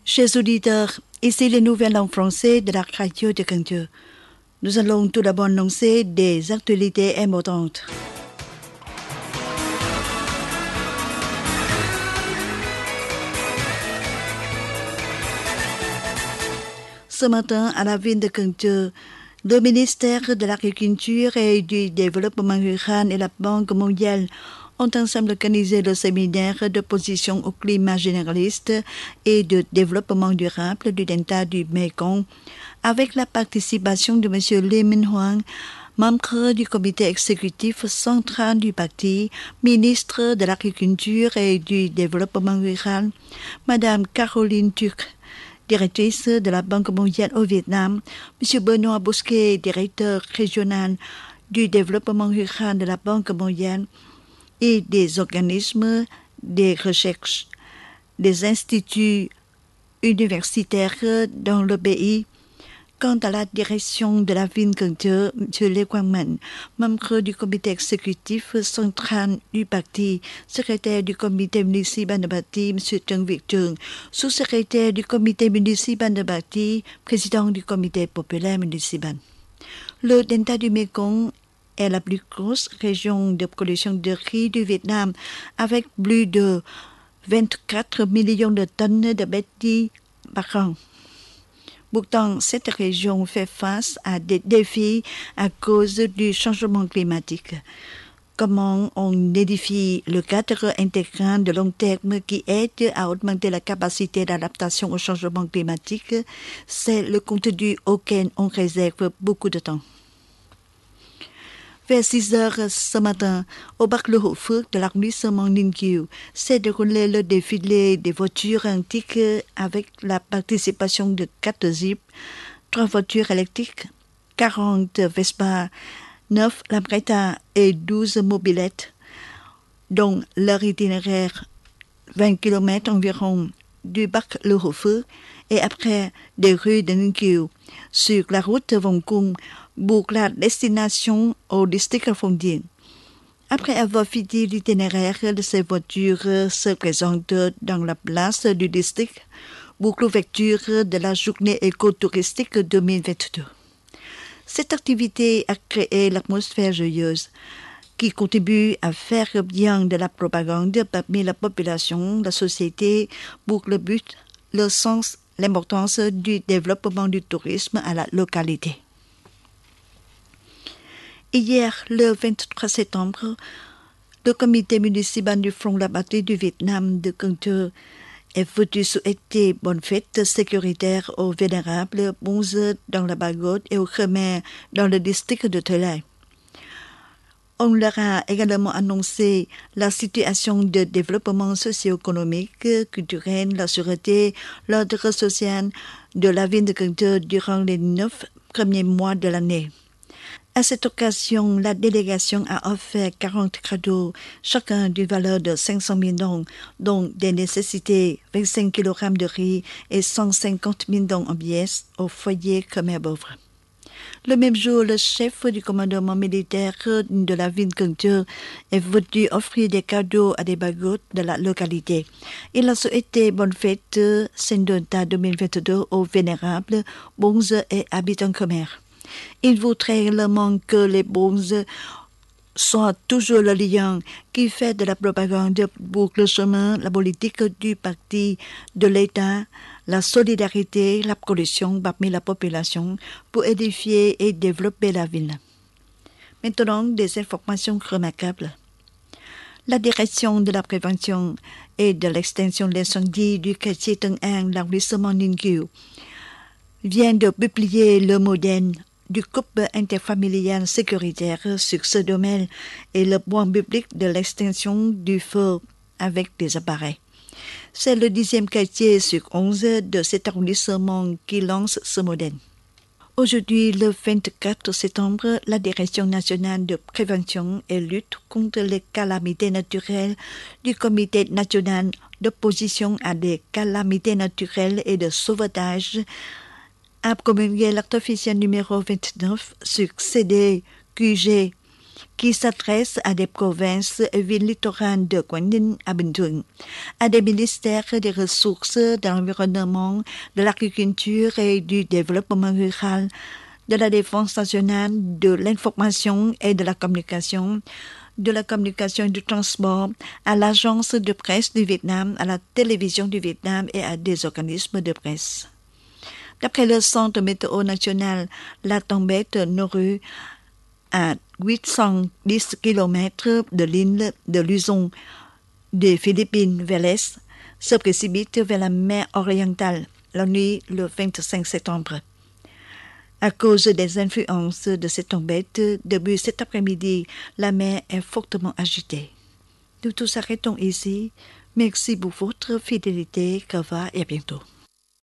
Chers auditeurs, ici les nouvelles en français de la radio de Cần Thơ. Nous allons tout d'abord annoncer des actualités importantes. Ce matin, à la ville de Cần Thơ, le ministère de l'Agriculture et du Développement rural et la Banque mondiale ont ensemble organisé le séminaire de position au climat généraliste et de développement durable du delta du Mekong, avec la participation de M. Lee Minh-Hoang, membre du comité exécutif central du parti, ministre de l'Agriculture et du Développement rural, Mme Caroline Turc, directrice de la Banque mondiale au Vietnam, M. Benoît Bosquet, directeur régional du développement rural de la Banque mondiale, et des organismes de recherche, des instituts universitaires dans le pays. Quant à la direction de la ville Cần Thơ, M. Lê Quang Mạnh, membre du comité exécutif central du parti, secrétaire du comité municipal de parti, M. Trần Việt Trường, sous-secrétaire du comité municipal de parti, président du comité populaire municipal. Le delta du Mekong est la plus grosse région de production de riz du Vietnam, avec plus de 24 millions de tonnes de bêtises par an. Pourtant, cette région fait face à des défis à cause du changement climatique. Comment on édifie le cadre intégral de long terme qui aide à augmenter la capacité d'adaptation au changement climatique, c'est le contenu auquel on réserve beaucoup de temps. Vers 6 heures ce matin, au parc Le Haut-Phước de l'arrondissement Ninh Kiều, s'est déroulé le défilé des voitures antiques avec la participation de 4 Jeeps, 3 voitures électriques, 40 Vespa, 9 Lambretta et 12 mobylettes, dont leur itinéraire 20 km environ du parc Le Haut-Phước et après des rues de Ninh Kiều sur la route Vòng Cung pour la destination au district Phong Dien. Après avoir fini l'itinéraire de ces voitures se présentent dans la place du district pour l'ouverture de la journée écotouristique 2022. Cette activité a créé l'atmosphère joyeuse qui contribue à faire bien de la propagande parmi la population, la société, pour le but, le sens, l'importance du développement du tourisme à la localité. Hier, le 23 septembre, le comité municipal du Front de la Patrie du Vietnam de Cần Thơ est venu souhaiter bonne fête sécuritaire aux vénérables Bonze dans la Bagode et aux Khmer dans le district de Thơ Lai. On leur a également annoncé la situation de développement socio-économique, culturel, la sûreté, l'ordre social de la ville de Cần Thơ durant les 9 premiers mois de l'année. À cette occasion, la délégation a offert 40 cadeaux, chacun d'une valeur de 500 000 dong, dont des nécessités 25 kg de riz et 150 000 dong en pièces au foyer Khmer pauvre. Le même jour, le chef du commandement militaire de la ville Cần Thơ est venu offrir des cadeaux à des bagotes de la localité. Il a souhaité bonne fête Saint-Donta 2022 aux vénérables Bonze et habitants Khmer. Il voudrait réellement que les Bonzes soient toujours le lien qui fait de la propagande pour le chemin, la politique du parti, de l'État, la solidarité, la production parmi la population pour édifier et développer la ville. Maintenant, des informations remarquables. La direction de la prévention et de l'extinction de l'incendie du quartier Tân An, l'arrondissement Ninh Kiều, vient de publier le modèle du couple interfamilial sécuritaire sur ce domaine et le point public de l'extinction du feu avec des appareils. C'est le 10e quartier sur 11 de cet arrondissement qui lance ce modèle. Aujourd'hui, le 24 septembre, la Direction nationale de prévention et lutte contre les calamités naturelles du Comité national d'opposition à des calamités naturelles et de sauvetage a promulgué l'acte officiel numéro 29 sur CD QG qui s'adresse à des provinces et villes littorales de Quảng Ninh à Bình Thuận, à des ministères des Ressources, de l'Environnement, de l'Agriculture et du Développement rural, de la Défense nationale, de l'Information et de la Communication et du transport, à l'Agence de presse du Vietnam, à la Télévision du Vietnam et à des organismes de presse. D'après le Centre météo national, la tempête Noru, à 810 km de l'île de Luzon des Philippines vers l'est, se précipite vers la mer orientale la nuit le 25 septembre. À cause des influences de cette tempête, début cet après-midi, la mer est fortement agitée. Nous tous arrêtons ici. Merci pour votre fidélité. Au revoir et à bientôt.